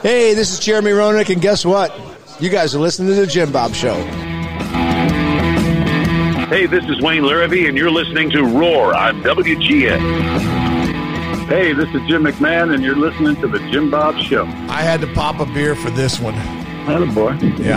Hey, this is Jeremy Roenick, and guess what? You guys are listening to The Jim Bob Show. Hey, this is Wayne Larrabee, and you're listening to Roar on WGN. Hey, this is Jim McMahon, and you're listening to The Jim Bob Show. I had to pop a beer for this one. Attaboy. Yeah.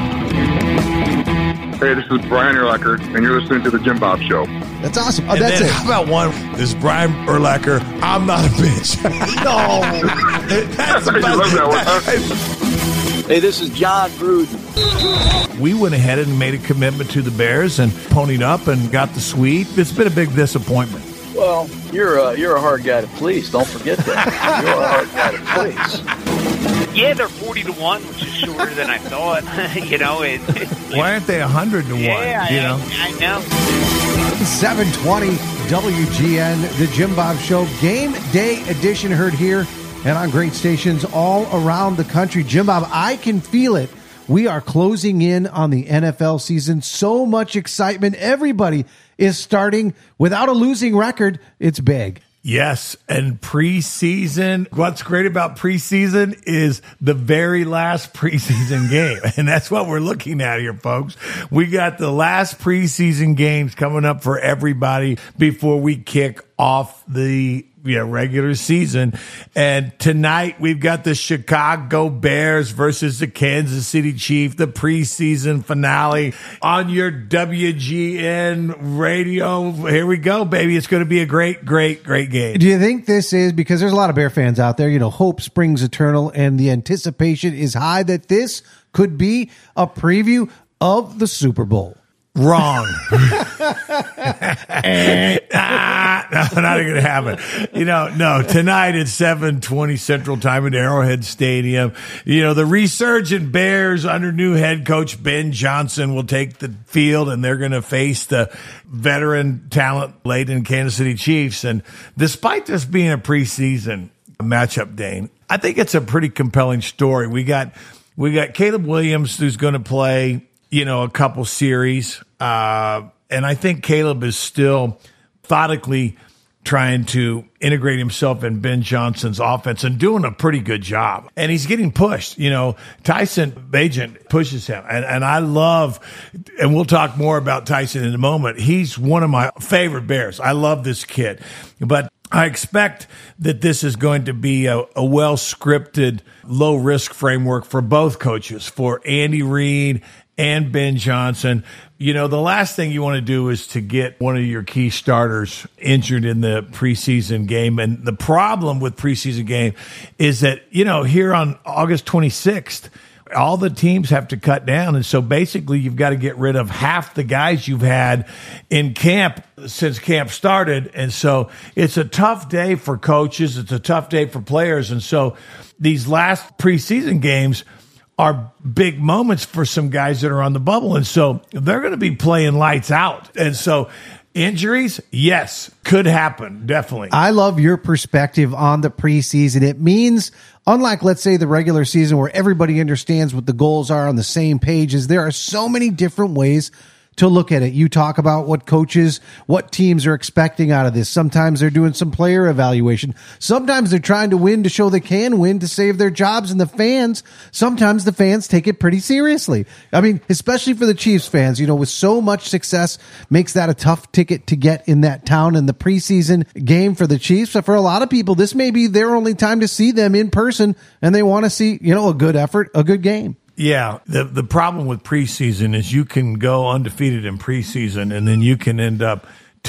Hey, this is Brian Urlacher, and you're listening to The Jim Bob Show. That's awesome. Oh, And that's then, it. how about one? This is Brian Urlacher. I'm not a bitch. No. That's You love that one, huh? Hey, this is John Gruden. We went ahead and made a commitment to the Bears and ponied up and got the suite. It's been a big disappointment. Well, you're a hard guy to please. Don't forget that. You're a hard guy to please. Yeah, they're 40-1, which is shorter than I thought. Why aren't they 100-1? Yeah, you know? I know. 720 WGN, The Jim Bob Show, Game Day Edition, heard here and on great stations all around the country. Jim Bob, I can feel it. We are closing in on the NFL season. So much excitement. Everybody is starting without a losing record. It's big. Yes, and preseason, what's great about preseason is the very last preseason game. And that's what we're looking at here, folks. We got the last preseason games coming up for everybody before we kick off the regular season. And tonight we've got the Chicago Bears versus the Kansas City Chiefs, the preseason finale on your WGN radio. Here we go, baby. It's going to be a great, great, great game. Do you think this is, because there's a lot of Bear fans out there, hope springs eternal, and the anticipation is high that this could be a preview of the Super Bowl? Wrong. Not going to happen. No, tonight at 7:20 Central Time at Arrowhead Stadium. The resurgent Bears under new head coach Ben Johnson will take the field, and they're going to face the veteran talent-laden Kansas City Chiefs. And despite this being a preseason matchup, Dane, I think it's a pretty compelling story. We got Caleb Williams, who's going to play a couple series. And I think Caleb is still methodically trying to integrate himself in Ben Johnson's offense and doing a pretty good job. And he's getting pushed. Tyson Bagent pushes him. And I love, and we'll talk more about Tyson in a moment. He's one of my favorite Bears. I love this kid. But I expect that this is going to be a well-scripted, low-risk framework for both coaches, for Andy Reid and Ben Johnson. The last thing you want to do is to get one of your key starters injured in the preseason game. And the problem with preseason game is that, here on August 26th, all the teams have to cut down. And so basically you've got to get rid of half the guys you've had in camp since camp started. And so it's a tough day for coaches. It's a tough day for players. And so these last preseason games are big moments for some guys that are on the bubble. And so they're going to be playing lights out. And so injuries, yes, could happen. Definitely. I love your perspective on the preseason. It means, unlike, let's say, the regular season where everybody understands what the goals are on the same page, is there are so many different ways to look at it. You talk about what coaches, what teams are expecting out of this. Sometimes they're doing some player evaluation. Sometimes they're trying to win to show they can win to save their jobs. And the fans, sometimes the fans take it pretty seriously. I mean, especially for the Chiefs fans, with so much success, makes that a tough ticket to get in that town. And the preseason game for the Chiefs, for a lot of people, this may be their only time to see them in person, and they want to see, a good effort, a good game. Yeah, the problem with preseason is you can go undefeated in preseason, and then you can end up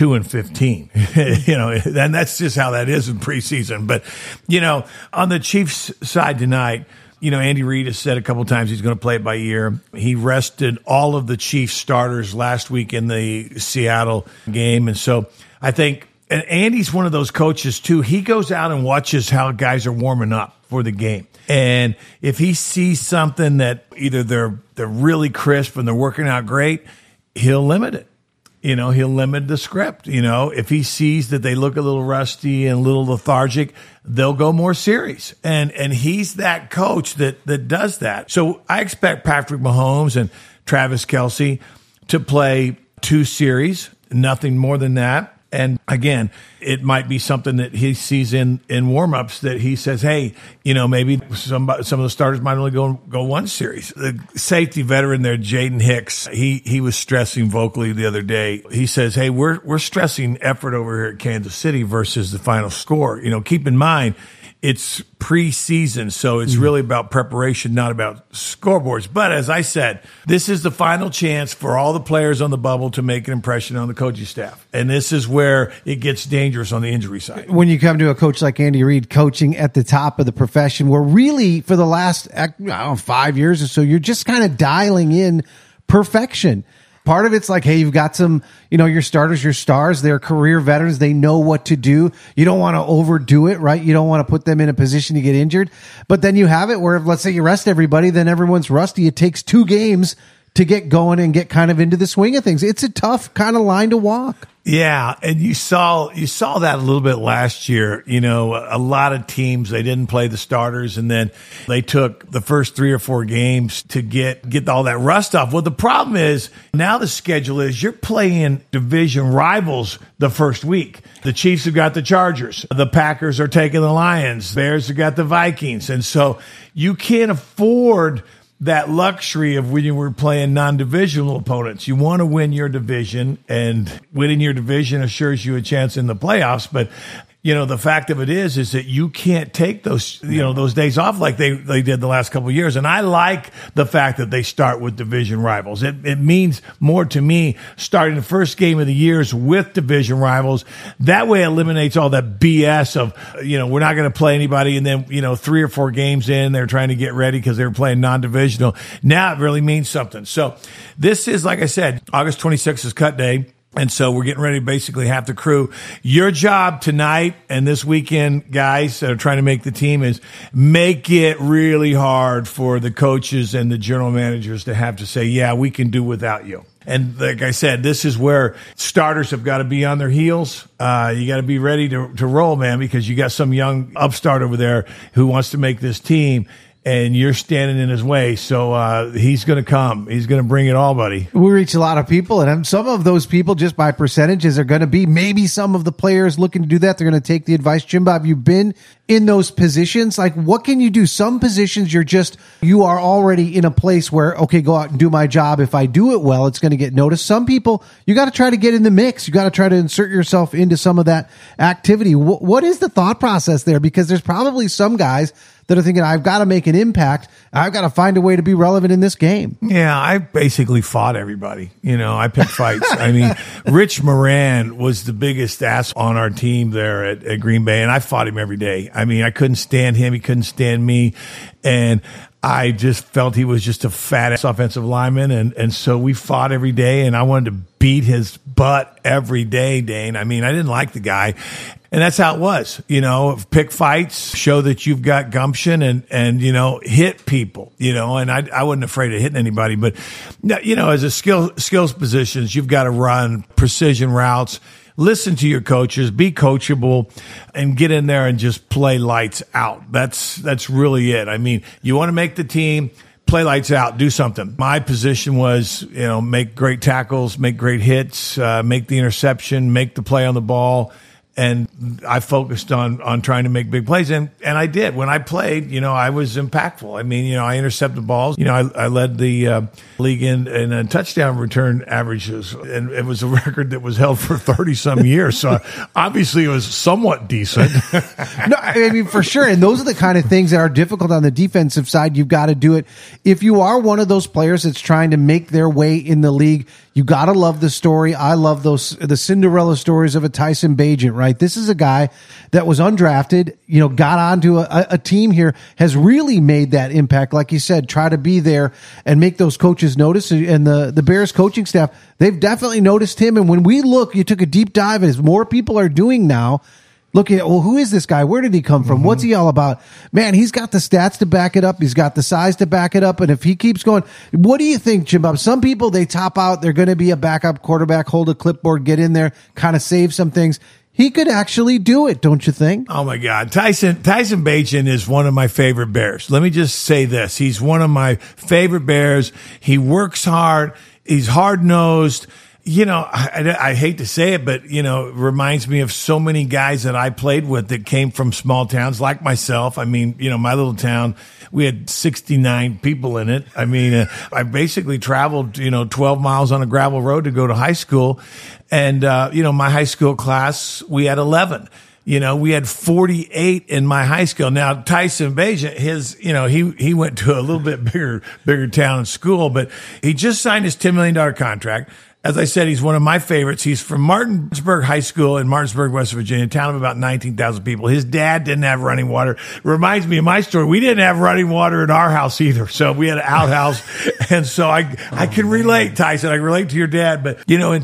2-15. And that's just how that is in preseason. But on the Chiefs side tonight, Andy Reid has said a couple times he's going to play it by ear. He rested all of the Chiefs starters last week in the Seattle game, and so I think. And Andy's one of those coaches too. He goes out and watches how guys are warming up for the game. And if he sees something that either they're really crisp and they're working out great, he'll limit it. He'll limit the script. If he sees that they look a little rusty and a little lethargic, they'll go more serious. And he's that coach that does that. So I expect Patrick Mahomes and Travis Kelce to play 2 series, nothing more than that. And again, it might be something that he sees in warm-ups that he says, hey, maybe some of the starters might only go one series. The safety veteran there, Jaden Hicks, he was stressing vocally the other day. He says, hey, we're stressing effort over here at Kansas City versus the final score. Keep in mind, it's preseason, so it's really about preparation, not about scoreboards. But as I said, this is the final chance for all the players on the bubble to make an impression on the coaching staff. And this is where it gets dangerous on the injury side. When you come to a coach like Andy Reid, coaching at the top of the profession, where really for the last 5 years or so, you're just kind of dialing in perfection. Part of it's like, hey, you've got some, your starters, your stars, they're career veterans. They know what to do. You don't want to overdo it, right? You don't want to put them in a position to get injured. But then you have it where, let's say you rest everybody, then everyone's rusty. It takes 2 games to get going and get kind of into the swing of things. It's a tough kind of line to walk. Yeah, and you saw that a little bit last year. A lot of teams, they didn't play the starters, and then they took the first 3 or 4 games to get all that rust off. Well, the problem is now the schedule is you're playing division rivals the first week. The Chiefs have got the Chargers. The Packers are taking the Lions. Bears have got the Vikings. And so you can't afford that luxury of when you were playing non-divisional opponents. You want to win your division, and winning your division assures you a chance in the playoffs. But the fact of it is that you can't take those days off like they did the last couple of years. And I like the fact that they start with division rivals. It means more to me starting the first game of the years with division rivals. That way it eliminates all that BS of, we're not going to play anybody. And then, 3 or 4 games in, they're trying to get ready because they were playing non-divisional. Now it really means something. So this is, like I said, August 26th is cut day. And so we're getting ready to basically have the crew. Your job tonight and this weekend, guys, that are trying to make the team, is make it really hard for the coaches and the general managers to have to say, yeah, we can do without you. And like I said, this is where starters have got to be on their heels. You got to be ready to roll, man, because you got some young upstart over there who wants to make this team. And you're standing in his way, so he's going to come. He's going to bring it all, buddy. We reach a lot of people, and some of those people, just by percentages, are going to be maybe some of the players looking to do that. They're going to take the advice. Jim Bob, you've been in those positions. Like, what can you do? Some positions, you are already in a place where, okay, go out and do my job. If I do it well, it's going to get noticed. Some people, you got to try to get in the mix. You got to try to insert yourself into some of that activity. What is the thought process there? Because there's probably some guys that are thinking, I've got to make an impact. I've got to find a way to be relevant in this game. Yeah, I basically fought everybody. I picked fights. I mean, Rich Moran was the biggest ass on our team there at Green Bay, and I fought him every day. I mean, I couldn't stand him. He couldn't stand me. And I just felt he was just a fat-ass offensive lineman, and so we fought every day, and I wanted to beat his butt every day, Dane. I mean, I didn't like the guy. And that's how it was, pick fights, show that you've got gumption and hit people, and I wasn't afraid of hitting anybody. But, as a skills positions, you've got to run precision routes, listen to your coaches, be coachable, and get in there and just play lights out. That's really it. I mean, you want to make the team, play lights out, do something. My position was, make great tackles, make great hits, make the interception, make the play on the ball. And I focused on trying to make big plays. And I did. When I played, I was impactful. I mean, I intercepted balls. I led the league in touchdown return averages. And it was a record that was held for 30-some years. So obviously it was somewhat decent. No, I mean, for sure. And those are the kind of things that are difficult on the defensive side. You've got to do it. If you are one of those players that's trying to make their way in the league, you got to love the story. I love the Cinderella stories of a Tyson Bagent, right? This is a guy that was undrafted, got onto a team here, has really made that impact. Like you said, try to be there and make those coaches notice. And the Bears coaching staff, they've definitely noticed him. And when we look, you took a deep dive, as more people are doing now, looking at, well, who is this guy? Where did he come from? Mm-hmm. What's he all about? Man, he's got the stats to back it up. He's got the size to back it up. And if he keeps going, what do you think, Jim Bob? Some people, they top out. They're going to be a backup quarterback, hold a clipboard, get in there, kind of save some things. He could actually do it, don't you think? Oh, my God. Tyson Bagent is one of my favorite Bears. Let me just say this. He's one of my favorite Bears. He works hard. He's hard-nosed. I hate to say it, but, it reminds me of so many guys that I played with that came from small towns like myself. I mean, my little town, we had 69 people in it. I mean, I basically traveled, 12 miles on a gravel road to go to high school. And, my high school class, we had 11. We had 48 in my high school. Now, Tyson Bagent, he went to a little bit bigger town and school, but he just signed his $10 million contract. As I said, he's one of my favorites. He's from Martinsburg High School in Martinsburg, West Virginia, a town of about 19,000 people. His dad didn't have running water. Reminds me of my story. We didn't have running water in our house either. So we had an outhouse. And so I can relate, Tyson. I can relate to your dad. But, in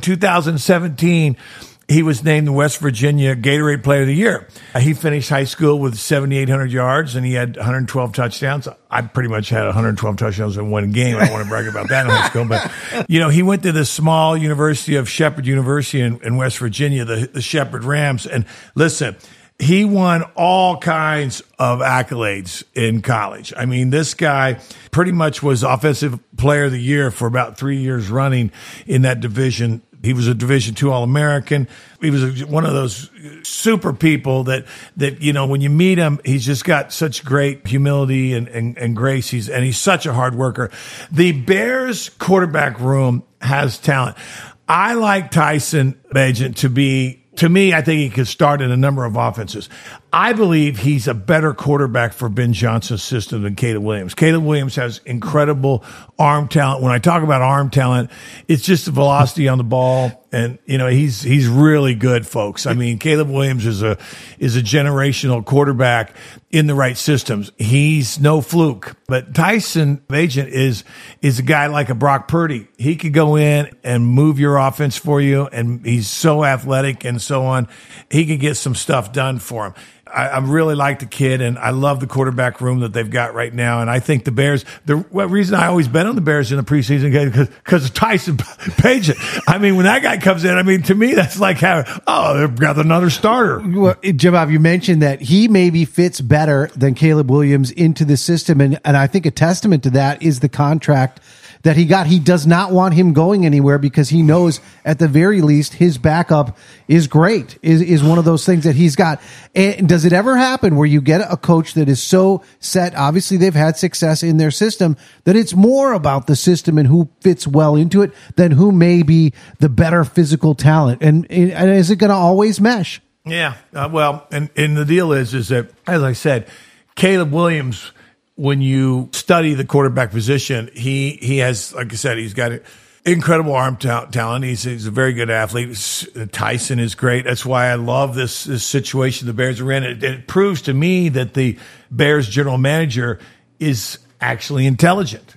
2017, he was named the West Virginia Gatorade Player of the Year. He finished high school with 7,800 yards, and he had 112 touchdowns. I pretty much had 112 touchdowns in one game. I don't want to brag about that in high school. But, he went to the small university of Shepherd University in West Virginia, the Shepherd Rams. And listen, he won all kinds of accolades in college. I mean, this guy pretty much was Offensive Player of the Year for about 3 years running in that division. He was a Division II All-American. He was one of those super people that when you meet him, he's just got such great humility and grace. He's such a hard worker. The Bears quarterback room has talent. I like Tyson Bagent to me, I think he could start in a number of offenses. I believe he's a better quarterback for Ben Johnson's system than Caleb Williams. Caleb Williams has incredible arm talent. When I talk about arm talent, it's just the velocity on the ball. And, he's really good, folks. I mean, Caleb Williams is a generational quarterback in the right systems. He's no fluke. But Tyson Bagent is a guy like a Brock Purdy. He could go in and move your offense for you, and he's so athletic and so on. He could get some stuff done for him. I really like the kid, and I love the quarterback room that they've got right now. And I think the Bears, the reason I always bet on the Bears in the preseason game because of Tyson Bagent. I mean, when that guy comes in, to me, that's like they've got another starter. Well, Jim Bob, you mentioned that he maybe fits better than Caleb Williams into the system. And I think a testament to that is the contract that he got. He does not want him going anywhere because he knows at the very least his backup is great, is one of those things that he's got. And does it ever happen where you get a coach that is so set? Obviously they've had success in their system, that it's more about the system and who fits well into it than who may be the better physical talent. And is it going to always mesh? Yeah. And the deal is that, as I said, Caleb Williams, when you study the quarterback position, he has, like I said, he's got incredible arm talent. He's a very good athlete. Tyson is great. That's why I love this situation the Bears are in. It proves to me that the Bears general manager is actually intelligent.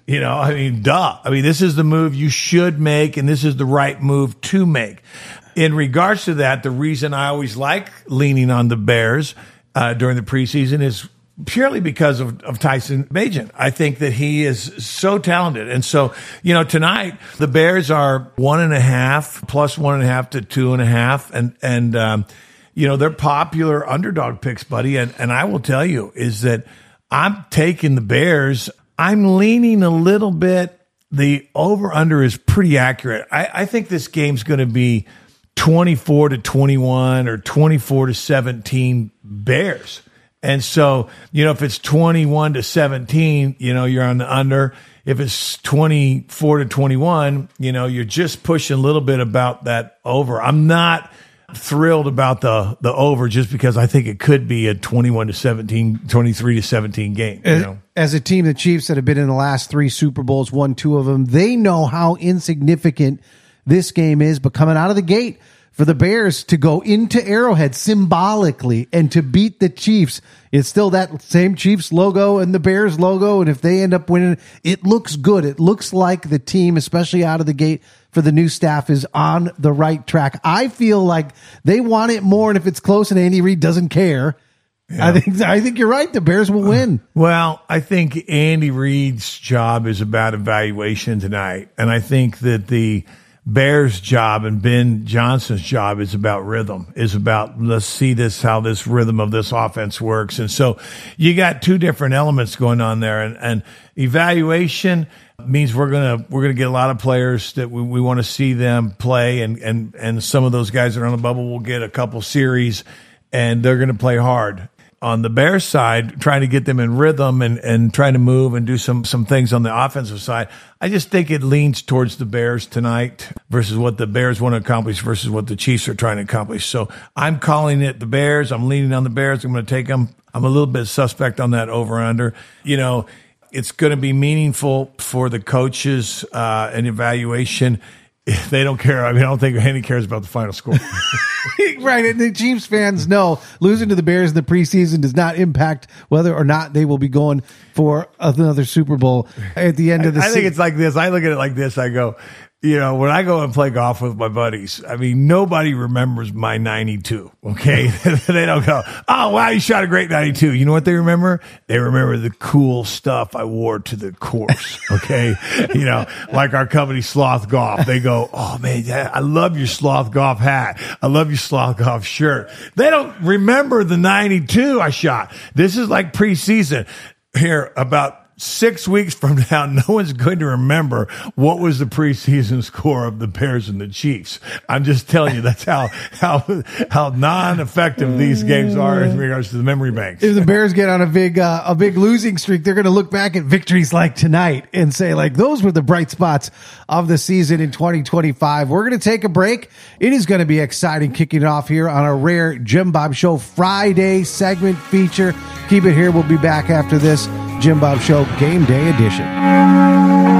Duh. This is the move you should make, and this is the right move to make. In regards to that, the reason I always like leaning on the Bears during the preseason is purely because of Tyson Bagent. I think that he is so talented. And so, tonight the Bears are 1.5 plus 1.5 to 2.5. And they're popular underdog picks, buddy. And I will tell you is that I'm taking the Bears. I'm leaning a little bit. The over under is pretty accurate. I think this game's going to be 24 to 21 or 24 to 17 Bears. And so, if it's 21 to 17, you're on the under. If it's 24 to 21, you're just pushing a little bit about that over. I'm not thrilled about the over just because I think it could be a 21 to 17, 23 to 17 game. As a team, the Chiefs that have been in the last 3 Super Bowls, won 2 of them, they know how insignificant this game is, but coming out of the gate, for the Bears to go into Arrowhead symbolically and to beat the Chiefs, it's still that same Chiefs logo and the Bears logo. And if they end up winning, it looks good. It looks like the team, especially out of the gate for the new staff, is on the right track. I feel like they want it more. And if it's close and Andy Reid doesn't care, yeah. I think you're right. The Bears will win. Well, I think Andy Reid's job is about evaluation tonight. And I think that the Bears' job and Ben Johnson's job is about rhythm, is about let's see how this rhythm of this offense works. And so you got two different elements going on there, and evaluation means we're gonna get a lot of players that we want to see them play, and some of those guys that are on the bubble will get a couple series, and they're gonna play hard. On the Bears side, trying to get them in rhythm and trying to move and do some things on the offensive side, I just think it leans towards the Bears tonight versus what the Bears want to accomplish versus what the Chiefs are trying to accomplish. So I'm calling it the Bears. I'm leaning on the Bears. I'm going to take them. I'm a little bit suspect on that over-under. It's going to be meaningful for the coaches and evaluation. They don't care. I don't think Henny cares about the final score. Right. And the Chiefs fans know losing to the Bears in the preseason does not impact whether or not they will be going for another Super Bowl at the end of the season. I think it's like this. I look at it like this. I go, when I go and play golf with my buddies, nobody remembers my 92. Okay. They don't go, oh, wow, you shot a great 92. You know what they remember? They remember the cool stuff I wore to the course. Okay. Like our company Sloth Golf. They go, oh man, I love your Sloth Golf hat. I love your Sloth Golf shirt. They don't remember the 92 I shot. This is like preseason. Here, about 6 weeks from now, no one's going to remember what was the preseason score of the Bears and the Chiefs. I'm just telling you, that's how non-effective these games are in regards to the memory banks. If the Bears get on a big losing streak, they're going to look back at victories like tonight and say, like, those were the bright spots of the season in 2025. We're going to take a break. It is going to be exciting kicking it off here on a rare Jim Bob Show Friday segment feature. Keep it here. We'll be back after this Jim Bob Show Game Day Edition.